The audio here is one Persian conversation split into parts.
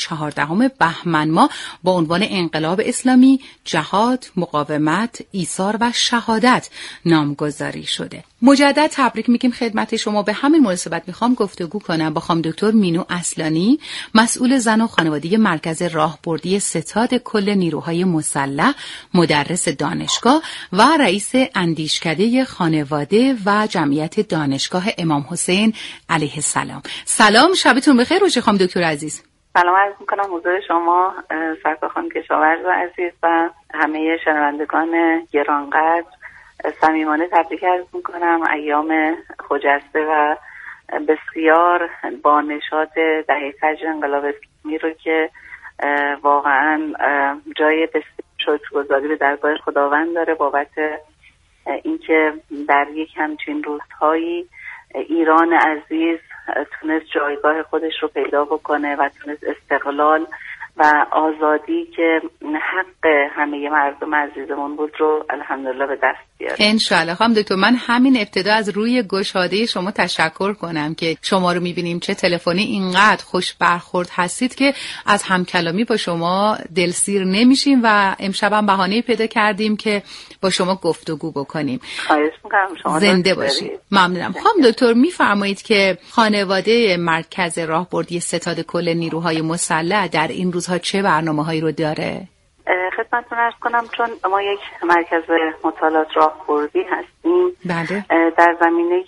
14 بهمن ماه با عنوان انقلاب اسلامی، جهاد، مقاومت، ایثار و شهادت نامگذاری شده. مجدد تبریک میگیم خدمت شما. به همین مناسبت میخوام گفتگو کنم با خانم دکتر مینو اصلانی، مسئول زن و خانواده مرکز راهبردی ستاد کل نیروهای مسلح، مدرس دانشگاه و رئیس اندیشکده خانواده و جمعیت دانشگاه امام حسین علیه السلام. سلام، شبتون بخیر. روز خانم دکتر عزیز. سلام عرض میکنم حضور شما سرکار خانم کشاورز عزیز و همه شنوندگان گرانقدر. صمیمانه تبریک عرض میکنم ایام خجسته و بسیار با نشاط دهه فجر انقلاب اسلامی رو که واقعا جای بسیار شکرگزاری به درگاه خداوند داره بابت اینکه در یک همچین روزهایی ایران عزیز تونست جایگاه خودش رو پیدا بکنه و تونست استقلال و آزادی که حق همه مردم عزیزمون بود رو الحمدلله به دست بیاره. انشالله. خانم دکتر، من همین ابتدا از روی گشاده شما تشکر کنم که شما رو میبینیم چه تلفنی اینقدر خوش برخورد هستید که از همکلامی با شما دلسیر نمیشیم و امشب هم بهانه پیدا کردیم که با شما گفتگو بکنیم. خواهش می‌کنم. شما زنده باشید. ممنونم. خانم دکتر، میفرمایید که خانواده مرکز راهبردی ستاد کل نیروهای مسلح در این روزها چه برنامه‌هایی رو داره؟ خدمتتون عرض کنم چون ما یک مرکز مطالعات راهبردی هستیم. بله. در زمینه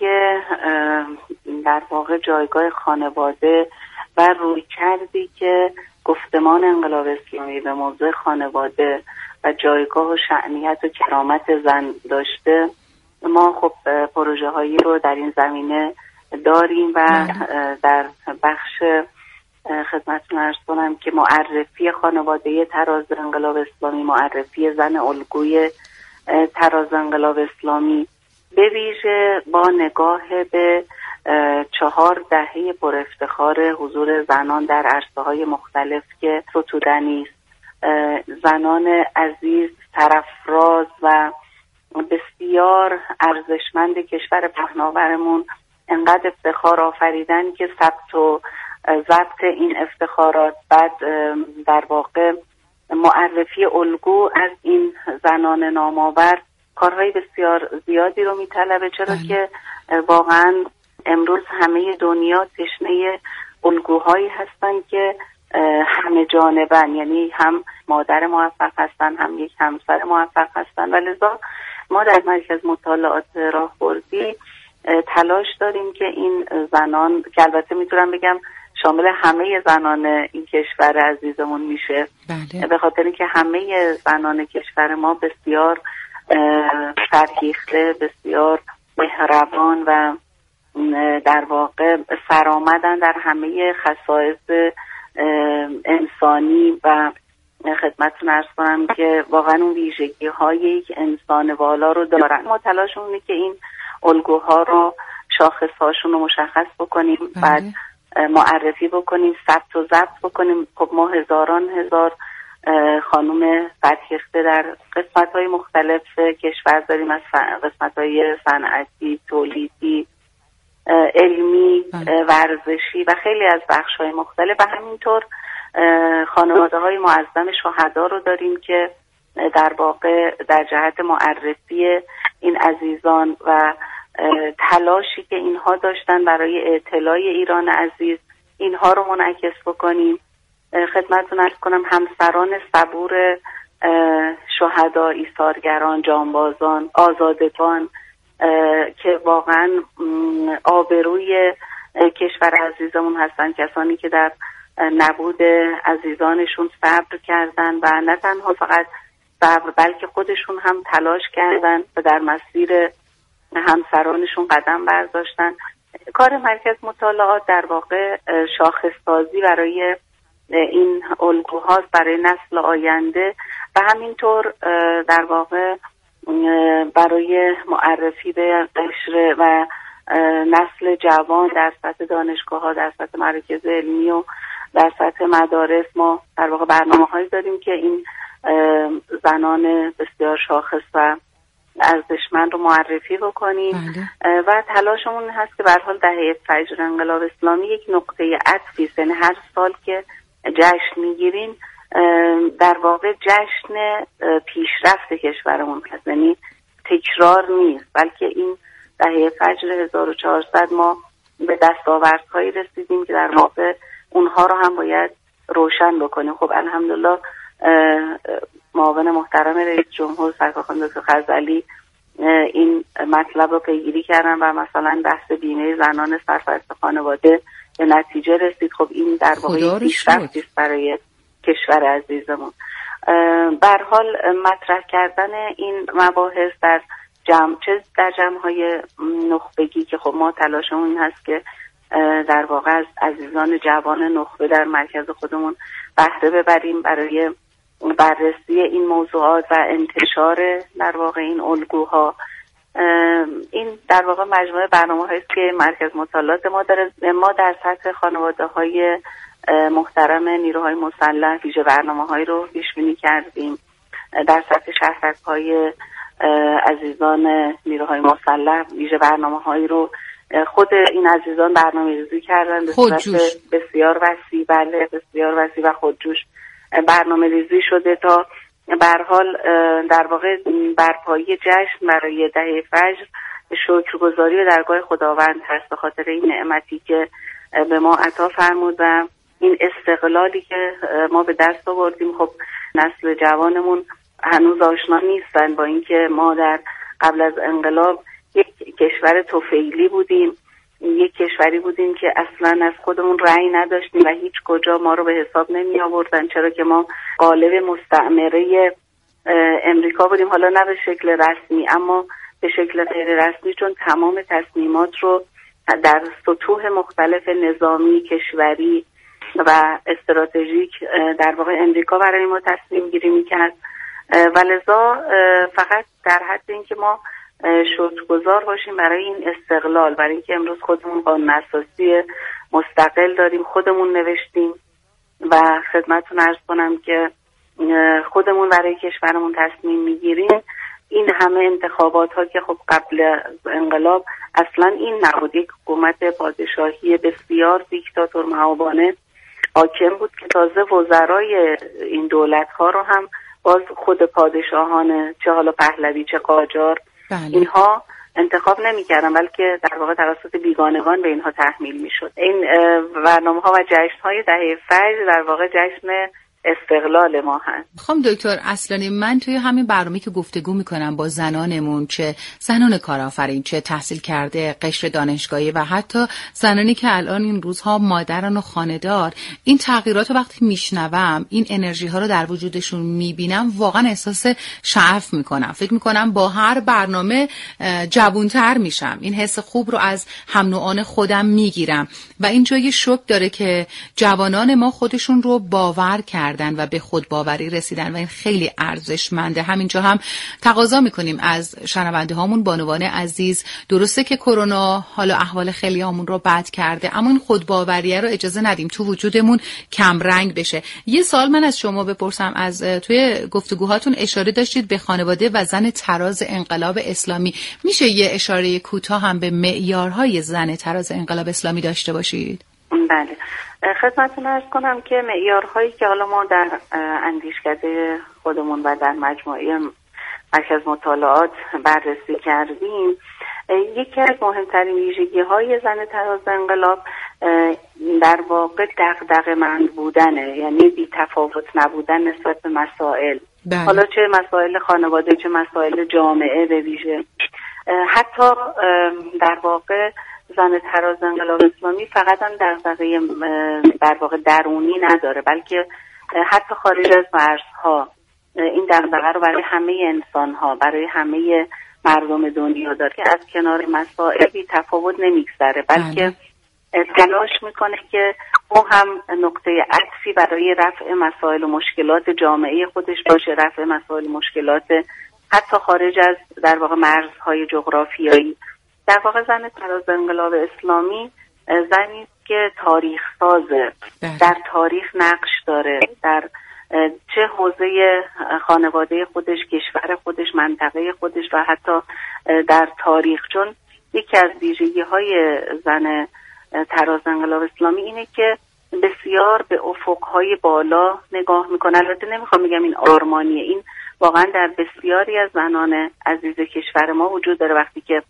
در واقع جایگاه خانواده و رویکردی که گفتمان انقلاب اسلامی به موضوع خانواده و جایگاه و شأنیت و کرامت زن داشته، ما خب پروژه هایی رو در این زمینه داریم و در بخش خدمتتون عرض کنم که معرفی خانواده تراز انقلاب اسلامی، معرفی زن الگوی تراز انقلاب اسلامی، به ویژه با نگاه به 4 دهه پر افتخار حضور زنان در عرصه‌های مختلف که ستودنی است. زنان عزیز، سرافراز و بسیار ارزشمند کشور پهناورمون انقدر افتخار آفریدن که ثبت و ضبط این افتخارات، بعد در واقع معرفی الگو از این زنان نامآور کارهای بسیار زیادی رو میطلبه، چرا که واقعا امروز همه دنیا تشنه الگوهایی هستن که همه جانبن، یعنی هم مادر موفق هستن، هم یک همسر موفق هستن و لذا ما در مرکز مطالعات راهبردی تلاش داریم که این زنان که البته میتونم بگم شامل همه زنان این کشور عزیزمون میشه، بله. به خاطر اینکه همه زنان کشور ما بسیار فرهیخته، بسیار مهربان و در واقع سرآمدن در همه خصایص انسانی و خدمتتون عرض کنم که واقعا اون ویژگی های یک انسان والا رو دارن. ما تلاشمون اینه که این الگوها رو، شاخصهاشون رو مشخص بکنیم، بعد معرفی بکنیم، ثبت و ضبط بکنیم. خب ما هزاران هزار خانم فرهیخته در قسمت‌های مختلف کشور داریم، از قسمت‌های صنعتی، تولیدی، علمی، ورزشی و خیلی از بخش‌های مختلف و همینطور خانواده‌های معظم شهدا رو داریم که در واقع در جهت معرفی این عزیزان و تلاشی که اینها داشتن برای اطلاع ایران عزیز، اینها رو منعکس بکنیم. خدمتتون عرض کنم همسران صبور شهدا، ایثارگران، جانبازان، آزادگان که واقعا آبروی کشور عزیزمون هستن، کسانی که در نبود عزیزانشون صبر کردن و نه تنها فقط صبر بلکه خودشون هم تلاش کردن و در مسیر همسرانشون قدم برداشتن. کار مرکز مطالعات در واقع شاخص‌سازی برای این الگوهاست برای نسل آینده و همینطور در واقع برای معرفی به قشر و نسل جوان در سطح دانشگاه‌ها، در سطح مراکز علمی و در سطح مدارس. ما در واقع برنامه‌هایی داریم که این زنان بسیار شاخص و ارزشمند رو معرفی بکنیم و تلاشمون هست که به هر حال دهه فجر انقلاب اسلامی یک نقطه عطفی است، یعنی هر سال که جشن میگیریم در واقع جشن پیشرفت کشورمون هست، یعنی تکرار نیست، بلکه این دهه فجر 1400 ما به دستاوردهایی رسیدیم که در واقع اونها رو هم باید روشن بکنیم. خب الحمدلله معاون محترم رئیس جمهور سرکار خانم دکتر خزعلی این مطلب رو پیگیری کردن و مثلا بحث بیمه زنان سرپرست خانواده به نتیجه رسید. خب این در واقع پیشرفتی است برای کشور عزیزمون. به هر حال مطرح کردن این مباحث در جمع‌های نخبگی که خب ما تلاشمون این هست که در واقع از عزیزان جوان نخبه در مرکز خودمون بهره ببریم برای بررسی این موضوعات و انتشار در واقع این الگوها. این در واقع مجموعه برنامه‌هایی است که مرکز مطالعات ما داره. ما در سطح خانواده‌های محترم نیروهای مسلح ویژه برنامه‌هایی رو پیش بینی کردیم. در سطح شهرک‌های عزیزان نیروهای مسلح ویژه برنامه‌هایی رو خود این عزیزان برنامه‌ریزی کردن به صورت بسیار وسیع، بله بسیار وسیع و خودجوش برنامه‌ریزی شده تا به هر حال در واقع برپایی جشن برای دهه فجر شکرگزاری و درگاه خداوند هست به خاطر این نعمتی که به ما عطا فرمود و این استقلالی که ما به دست آوردیم. خب نسل جوانمون هنوز آشنا نیستن با اینکه ما در قبل از انقلاب یک کشور طفیلی بودیم، یک کشوری بودیم که اصلا از خودمون رأی نداشتیم و هیچ کجا ما رو به حساب نمی آوردن، چرا که ما قالب مستعمره امریکا بودیم، حالا نه به شکل رسمی اما به شکل غیر رسمی، چون تمام تصمیمات رو در سطوح مختلف نظامی، کشوری و استراتژیک در واقع امریکا برای ما تصمیم گیری میکرد و لذا فقط در حد اینکه ما شکرگزار باشیم برای این استقلال، برای اینکه امروز خودمون قانون اساسی مستقل داریم، خودمون نوشتیم و خدمتتون عرض کنم که خودمون برای کشورمون تصمیم میگیریم. این همه انتخابات ها که خب قبل انقلاب اصلا این نبود، یک حکومت پادشاهی بسیار دیکتاتور مهابانه حاکم بود که تازه وزرای این دولت ها رو هم باز خود پادشاهان چه حالا پهلوی چه قاجار اینها انتخاب نمی‌کردن، بلکه در واقع توسط بیگانگان به اینها تحمیل می‌شد. این برنامه‌ها و جشن‌های دهه فجر در واقع جشن استقلال ما هست. خانم دکتر اصلانی، من توی همین برنامه‌ای که گفتگو میکنم با زنانمون، چه زنان کارآفرین، چه تحصیل کرده، قشر دانشگاهی و حتی زنانی که الان این روزها مادران و خانه‌دار، این تغییرات رو وقتی میشنوم، این انرژی ها رو در وجودشون میبینم، واقعا احساس شعف میکنم. فکر میکنم با هر برنامه جوانتر میشم، این حس خوب رو از هم نوعان خودم میگیرم و این جای شوک داره که جوانان ما خودشون رو باور کردن و به خود باوری رسیدن و این خیلی ارزشمنده. همینجا هم تقاضا میکنیم از شنونده هامون، بانوان عزیز، درسته که کرونا حالا احوال خیلی هامون رو بد کرده، اما این خود باوریه رو اجازه ندیم تو وجودمون کم رنگ بشه. یه سوال من از شما بپرسم، از توی گفتگوهاتون اشاره داشتید به خانواده و زن تراز انقلاب اسلامی، میشه یه اشاره کوتاه هم به معیارهای زن تراز انقلاب اسلامی داشته باشید؟ بله، خدمتتون عرض کنم که معیارهایی که حالا ما در اندیشکده خودمون و در مجموعه مرکز مطالعات بررسی کردیم، یکی از مهمترین ویژگی‌های زن تراز انقلاب در واقع دغدغه‌مند بودنه، یعنی بی‌تفاوت نبودن نسبت به مسائل، حالا چه مسائل خانواده چه مسائل جامعه به ویژه. حتی در واقع زن تراز انقلاب اسلامی فقط هم دغدغه در واقع درونی نداره، بلکه حتی خارج از مرزها این دغدغه رو برای همه انسان‌ها، برای همه مردم دنیا داره که از کنار مسائل بی تفاوت نمیگذره، بلکه تلاش میکنه که او هم نقطه عطفی برای رفع مسائل و مشکلات جامعه خودش باشه، رفع مسائل و مشکلات حتی خارج از در واقع مرزهای جغرافیایی. در واقع زن تراز انقلاب اسلامی زنی که تاریخ سازه، در تاریخ نقش داره، در چه حوزه خانواده خودش، کشور خودش، منطقه خودش و حتی در تاریخ. چون یکی از ویژگی‌های زن تراز انقلاب اسلامی اینه که بسیار به افقهای بالا نگاه میکنه. البته نمیخوام بگم این آرمانیه، این واقعا در بسیاری از زنان عزیز کشور ما وجود داره. وقتی که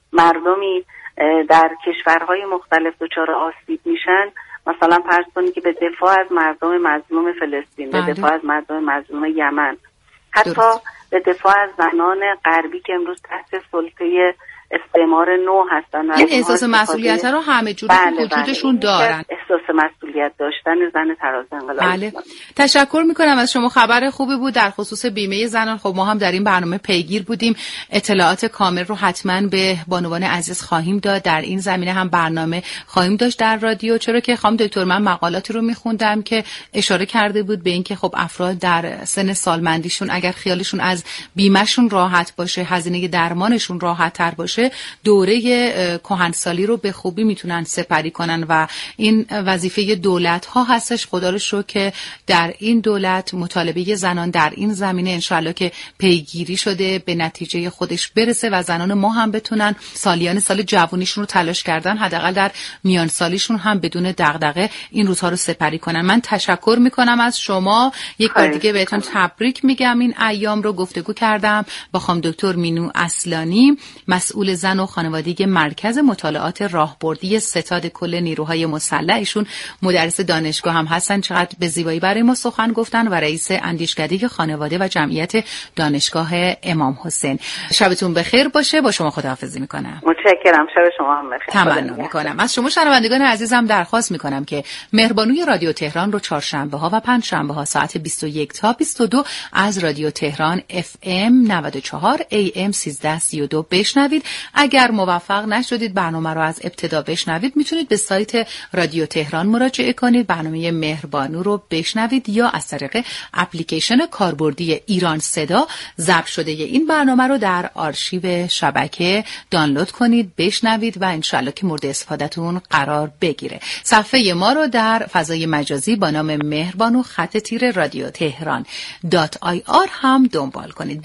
مردمی در کشورهای مختلف دچار آسیب میشن، مثلا فرض کنید که به دفاع از مردم مظلوم فلسطین، به دفاع از مردم مظلوم یمن، حتی به دفاع از زنان غربی که امروز تحت سلطه استعمار نو هستن، این احساس مسئولیت رو همه جوره وجودشون دارن. احساس مسئولیت داشتن زن تراز انقلاب. بله. تشکر میکنم از شما. خبر خوبی بود در خصوص بیمه زنان. خب ما هم در این برنامه پیگیر بودیم. اطلاعات کامل رو حتما به بانوان عزیز خواهیم داد. در این زمینه هم برنامه خواهیم داشت در رادیو، چرا که خانم دکتر من مقالاتی رو میخوندم که اشاره کرده بود به اینکه خب افراد در سن سالمندیشون اگر خیالشون از بیمهشون راحت باشه، هزینه درمانشون راحت تر باشه، دوره کهنسالی رو به خوبی میتونن سپری کنن و این وظیفه دولت ها هستش. خدا رو شکر که در این دولت مطالبه زنان در این زمینه انشالله که پیگیری شده به نتیجه خودش برسه و زنان ما هم بتونن سالیان سال جوونیشون رو تلاش کردن حداقل در میان سالیشون هم بدون دغدغه این روزها رو سپری کنن. من تشکر میکنم از شما. یک بار دیگه بهتون تبریک میگم. این ایام رو گفتگو کردم با خانم دکتر مینو اصلانی، مسئول زن و خانوادگی مرکز مطالعات راهبردی ستاد کل نیروهای مسلح. ایشون مدرس دانشگاه هم هستن. چقدر به زیبایی برای ما سخن گفتن و رئیس اندیشکده خانواده و جمعیت دانشگاه امام حسین. شبتون بخیر باشه. با شما خداحافظی میکنم. متشکرم. شب شما هم بخیر. تمنا میکنم. از شما شنوندگان عزیزم درخواست میکنم که مهربانوی رادیو تهران رو چهارشنبه ها و پنجشنبه ها ساعت 21 تا 22 از رادیو تهران FM 94 AM 1332 بشنوید. اگر موفق نشدید برنامه رو از ابتدا بشنوید، میتونید به سایت رادیو تهران مراجعه کنید، برنامه مهربانو رو بشنوید یا از طریق اپلیکیشن کاربردی ایران صدا ضبط شده این برنامه رو در آرشیو شبکه دانلود کنید، بشنوید و انشالله که مورد استفادهتون قرار بگیره. صفحه ما رو در فضای مجازی با نام مهربانو _ رادیو تهران .ir هم دنبال کنید.